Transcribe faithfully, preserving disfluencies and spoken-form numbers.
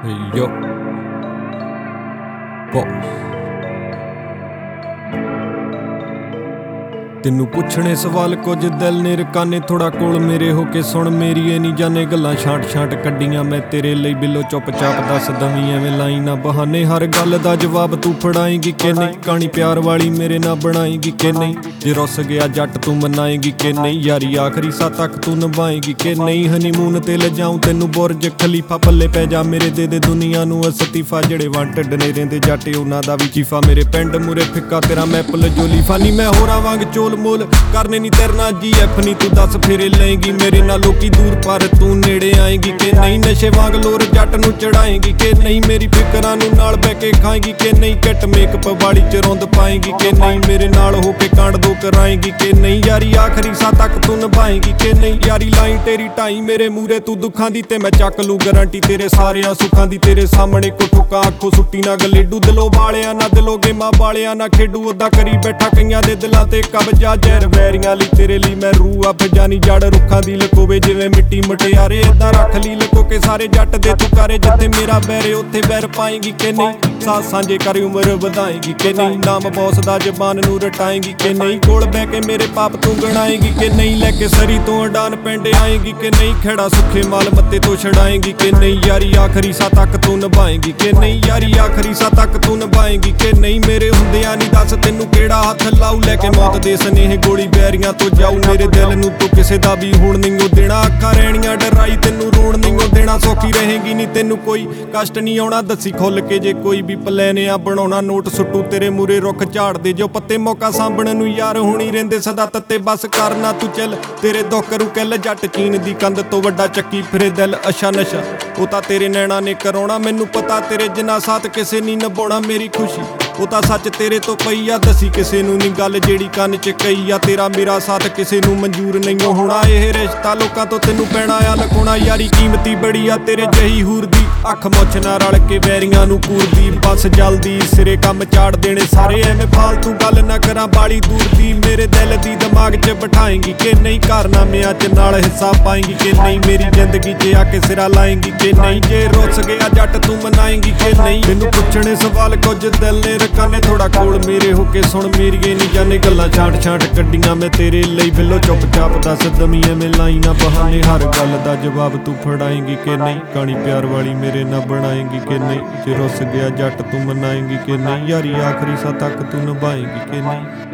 Hey yo, boss. ਤੈਨੂੰ ਪੁੱਛਣੇ ਸਵਾਲ ਕੁਝ ਦਿਲ ਨੇ ਰਕਾਨੇ ਥੋੜਾ ਕੋਲ ਮੇਰੇ ਹੋ ਕੇ ਸੁਣ ਮੇਰੀ ਇਹ ਨਹੀਂ ਜਾਣੇ ਗੱਲਾਂ ਛਾਂਟ ਛਾਂਟ ਕੱਢੀਆਂ ਮੈਂ ਤੇਰੇ ਲਈ ਬਿੱਲੋ ਚੁੱਪ ਚਾਪ ਦੱਸ ਦਵੀਂ ਐਵੇਂ ਲਾਈ ਨਾ ਬਹਾਨੇ ਹਰ ਗੱਲ ਦਾ ਜਵਾਬ ਤੂੰ ਫੜਾਏਂਗੀ ਕਿ ਨਹੀਂ ਕਹਾਣੀ ਪਿਆਰ ਵਾਲੀ ਮੇਰੇ ਨਾਲ ਬਣਾਏਂਗੀ ਕਿ ਨਹੀਂ ਜੇ ਰੁੱਸ ਗਿਆ ਜੱਟ ਤੂੰ ਮਨਾਏਂਗੀ ਕਿ ਨਹੀਂ ਯਾਰੀ ਆਖਰੀ ਸਾਹ ਤੱਕ ਤੂੰ ਨਿਭਾਏਂਗੀ ਕਿ ਨਹੀਂ ਹਨੀਮੂਨ ਤੇ ਲਿਜਾਊਂ ਤੈਨੂੰ ਬੁਰਜ ਖਲੀਫਾ ਪੱਲੇ ਪੈ ਜਾ ਮੇਰੇ ਦੇ ਦੇ ਦੁਨੀਆ ਨੂੰ ਅਸਤੀਫਾ ਜਿਹੜੇ ਵਾਂਟਡ ਨੇ ਰਹਿੰਦੇ ਜੱਟ ਉਹਨਾਂ ਦਾ ਵੀ ਚੀਫਾ ਮੇਰੇ ਪਿੰਡ ਮੂਰੇ ਫਿੱਕਾ ਤੇਰਾ ਮੈਪਲ ਜੋਲੀਫਾ ਨੀ ਮੈਂ ਹੋਰਾਂ ਵਾਂਗ ਚੋਲ ਮੋਲ ਕਰਨੇ ਨੀ ਤੇਰੇ ਨਾਲ ਜੀ ਐਫ ਨੀ ਤੂੰ ਦੱਸ ਫੇਰੇ ਲਏਂਗੀ ਮੇਰੇ ਨਾਲ ਲੋਕੀ ਦੂਰ ਪਰ ਤੂੰ ਨੇੜੇ ਆਏਂਗੀ ਕਿ ਨਹੀਂ ਨਸ਼ੇ ਵਾਂਗ ਲੋਰ ਜੱਟ ਨੂੰ ਚੜਾਏਂਗੀ ਕਿ ਨਹੀਂ ਮੇਰੀ ਫਿਕਰਾਂ ਨੂੰ ਨਾਲ ਬਹਿ ਕੇ ਖਾਏਂਗੀ ਕਿ ਨਹੀਂ ਕਿਟ ਮੇਕਅਪ ਵਾਲੀ ਚ ਰੁੰਦ ਪਾਏਂਗੀ ਕਿ ਨਹੀਂ ਮੇਰੇ ਨਾਲ ਹੋ ਕੇ ਕਾਂਡ ਦੋ ਕਰਾਏਂਗੀ ਕਿ ਨਹੀਂ ਯਾਰੀ ਆਖਰੀ ਸਾਹ ਤੱਕ ਤੂੰ ਨਿਭਾਏਂਗੀ ਕਿ ਨਹੀਂ ਯਾਰੀ ਲਾਈਨ ਤੇਰੀ ਢਾਈ ਮੇਰੇ ਮੂਰੇ ਤੂੰ ਦੁੱਖਾਂ ਦੀ ਤੇ ਮੈਂ ਚੱਕ ਲੂ ਗਾਰੰਟੀ ਤੇਰੇ ਸਾਰਿਆਂ ਸੁੱਖਾਂ ਦੀ ਤੇਰੇ ਸਾਹਮਣੇ ਕੋ ਠੁੱਕਾ ਅੱਖੋਂ ਸੁੱਟੀ ਨਾ ਗਲੇਡੂ ਦਿਲੋਂ ਵਾਲਿਆਂ ਨਾ ਦਿਲੋਂ ਗੇਮਾਂ ਵਾਲਿਆਂ ਨਾ ਖੇਡੂ ਉਦਾਂ ਕਰੀ ਬੈਠਾ ਕਈਆਂ ਦੇ ਦਿਲਾਂ ਤੇ ਕਬਜ਼ਾ ਜ਼ਹਿਰ ਵੈਰੀਆਂ ਲਈ ਤੇਰੇ ਲਈ ਮੈਂ ਰੂਹ ਆ ਫਜਾਨੀ ਜੜ ਰੁੱਖਾਂ ਦੀ ਲਕੋਵੇ ਜਿਵੇਂ ਮਿੱਟੀ ਮਟਿਆਰੇ ਏਦਾਂ ਰੱਖ ਲਈ ਲਕੋ ਕੇ ਸਾਰੇ ਜੱਟ ਦੇ ਤੂੰ ਕਰੇ ਜਿੱਥੇ ਮੇਰਾ ਬੈਰੇ ਉੱਥੇ ਬੈਰ ਪਾਏਂਗੀ ਕਿ ਨਹੀਂ ਸਾਥ ਸਾਂਝੇ ਕਰ ਉਮਰ ਵਧਾਏਂਗੀ ਕਿ ਨਹੀਂ ਨਾਮ ਬੌਸ ਦਾ ਜ਼ਬਾਨ ਨੂੰ ਰਟਾਏਂਗੀ ਕਿ ਨਹੀਂ ਕੋਲ ਬਹਿ ਕੇ ਮੇਰੇ ਪਾਪ ਤੂੰ ਗਣਾਏਂਗੀ ਕਿ ਨਹੀਂ ਲੈ ਕੇ ਸਰੀ ਤੋਂ ਅਡਾਨ ਪਿੰਡ ਆਏਂਗੀ ਕਿ ਨਹੀਂ ਖੇੜਾ ਸੁੱਖੇ ਮਾਲ ਮੱਤੇ ਤੋਂ ਛਡਾਏਂਗੀ ਕਿ ਨਹੀਂ ਯਾਰੀ ਆਖਰੀ ਸਾਹ ਤੱਕ ਤੂੰ ਨਿਭਾਏਂਗੀ ਕਿ ਨਹੀਂ ਯਾਰੀ ਆਖਰੀ ਸਾਹ ਤੱਕ ਤੂੰ ਨਿਭਾਏਂਗੀ ਕਿ ਨਹੀਂ ਮੇਰੇ ਹੁੰਦਿਆਂ ਨਹੀਂ ਦੱਸ ਤੈਨੂੰ ਕਿਹੜਾ ਹੱਥ ਲਾਊ ਲੈ ਕੇ ਮੌਤ ਦੇ ਸਨੇਹ ਗੋਲੀ ਬੈਰੀਆਂ ਤੋਂ ਜਾਊ ਮੇਰੇ ਦਿਲ ਨੂੰ ਤੂੰ ਕਿਸੇ ਦਾ ਵੀ ਹੁਣ ਨਹੀਂ ਉਹ ਦੇਣਾ ਅੱਖਾਂ ਰਹਿਣੀਆਂ ਡਰਾਈ ਤੈਨੂੰ ਰੋਣ ਨਹੀਂ ਉਹ ਦੇਣਾ ਸੌਖੀ ਰਹੇਗੀ ਨਹੀਂ ਤੈਨੂੰ ਕੋਈ ਕਸ਼ਟ ਨਹੀਂ ਆਉਣਾ ਦੱਸੀ ਖੁੱਲ ਕੇ ਜੇ ਕੋਈ ਵੀ ਪਲਾਨ ਆ ਬਣਾਉਣਾ ਨੋਟ ਸੁੱਟੂ ਤੇਰੇ ਮੂਰੇ ਰੁੱਖ ਝਾੜਦੇ ਜੋ ਪੱਤੇ ਮੌਕਾ ਸਾਂਭਣ ਨੂੰ ਯਾਰ ਹੁਣੀ ਰਹਿੰਦੇ ਸਦਾ ਤੱਤੇ ਬਸ ਕਰਨਾ ਤੂੰ ਚੱਲ ਤੇਰੇ ਦੁੱਖ ਕਰੂ ਕਿੱਲ ਜੱਟ ਚੀਨ ਦੀ ਕੰਧ ਤੋਂ ਵੱਡਾ ਚੱਕੀ ਫਿਰੇ ਦਿਲ ਅਸ਼ਾ ਨਸ਼ਾ ਉਹ ਤਾਂ ਤੇਰੇ ਨੈਣਾ ਨੇ ਕਰਾਉਣਾ ਮੈਨੂੰ ਪਤਾ ਤੇਰੇ ਜਿੰਨਾ ਸਾਥ ਕਿਸੇ ਨਹੀਂ ਨਿਭਾਉਣਾ ਮੇਰੀ ਖੁਸ਼ੀ ਉਹ ਤਾਂ ਸੱਚ ਤੇਰੇ ਤੋਂ ਪਈ ਆ ਦੱਸੀ ਕਿਸੇ ਨੂੰ ਨਹੀਂ ਗੱਲ ਜਿਹੜੀ ਕੰਨ ਚ ਕਈ ਆ ਤੇਰਾ ਮੇਰਾ ਸਾਥ ਕਿਸੇ ਨੂੰ ਮਨਜ਼ੂਰ ਨਹੀਂ ਹੋਣਾ ਇਹ ਰਿਸ਼ਤਾ ਲੋਕਾਂ ਤੋਂ ਤੈਨੂੰ ਪੈਣਾ ਆ ਲਗਾਉਣਾ ਯਾਰੀ ਕੀਮਤੀ ਬੜੀ ਆ ਤੇਰੇ ਜਹੀ ਹੂਰ ਦੀ ਅੱਖ ਮੁੱਛ ਨਾ ਰਲ ਕੇ ਵੈਰੀਆਂ ਨੂੰ ਕੂਰਦੀ ਬਸ ਜਲਦੀ ਸਿਰੇ ਕੰਮ ਚਾੜ ਦੇਣੇ ਸਾਰੇ ਐਵੇਂ ਫਾਲਤੂ ਗੱਲ ਨਾ ਕਰਾਂ ਬਾਲੀ ਦੂਰ ਦੀ ਮੇਰੇ ਦਿਲ ਦੀ ਦਿਮਾਗ 'ਚ ਬਿਠਾਏਂਗੀ ਕਿ ਨਹੀਂ ਕਾਰਨਾਮਿਆਂ 'ਚ ਨਾਲ ਹਿੱਸਾ ਪਾਏਂਗੀ ਕਿ ਨਹੀਂ ਮੇਰੀ ਜ਼ਿੰਦਗੀ 'ਚ ਆ ਕੇ ਸਿਰਾ ਲਾਏਂਗੀ ਕਿ ਨਹੀਂ ਜੇ ਰੁੱਸ ਗਿਆ ਜੱਟ ਤੂੰ ਮਨਾਏਂਗੀ ਕਿ ਨਹੀਂ ਤੈਨੂੰ ਪੁੱਛਣੇ ਸਵਾਲ ਕੁਝ ਦਿਲ ਨੇ ਰਕਾਨੇ ਥੋੜਾ ਕੋਲ ਮੇਰੇ ਹੋ ਕੇ ਸੁਣ ਮੇਰੀਏ ਨਹੀਂ ਜਾਣੇ ਗੱਲਾਂ ਛਾਂਟ ਛਾਂਟ ਕੱਢੀਆਂ ਮੈਂ ਤੇਰੇ ਲਈ ਬਿੱਲੋ ਚੁੱਪ ਚਾਪ ਦੱਸ ਦਵੀਂ ਐਵੇਂ ਲਾਈ ਨਾ ਬਹਾਨੇ ਹਰ ਗੱਲ ਦਾ ਜਵਾਬ ਤੂੰ ਫੜਾਏਂਗੀ ਕਿ ਨਹੀਂ ਕਹਾਣੀ ਪਿਆਰ ਵਾਲੀ ਮੇਰੇ ਨਾਲ ਬਣਾਏਂਗੀ ਕਿ ਨਹੀਂ ਜੇ ਰੁੱਸ ਗਿਆ ਜੱਟ ਤੂੰ ਮਨਾਏਂਗੀ ਕਿ ਨਹੀਂ ਯਾਰੀ ਆਖਰੀ ਸਾਹ ਤੱਕ ਤੂੰ ਨਿਭਾਏਂਗੀ ਕਿ ਨਹੀਂ।